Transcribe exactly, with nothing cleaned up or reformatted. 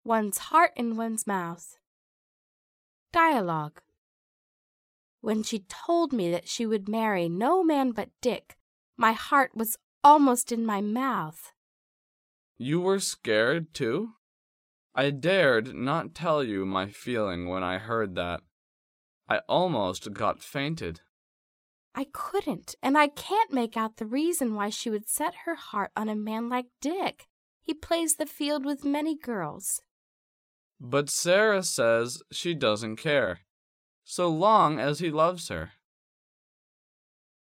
one's heart in one's mouth. Dialogue. When she told me that she would marry no man but Dick, my heart was almost in my mouth. You were scared, too? I dared not tell you my feeling when I heard that. I almost got fainted. I couldn't, and I can't make out the reason why she would set her heart on a man like Dick. He plays the field with many girls. But Sarah says she doesn't care, so long as he loves her.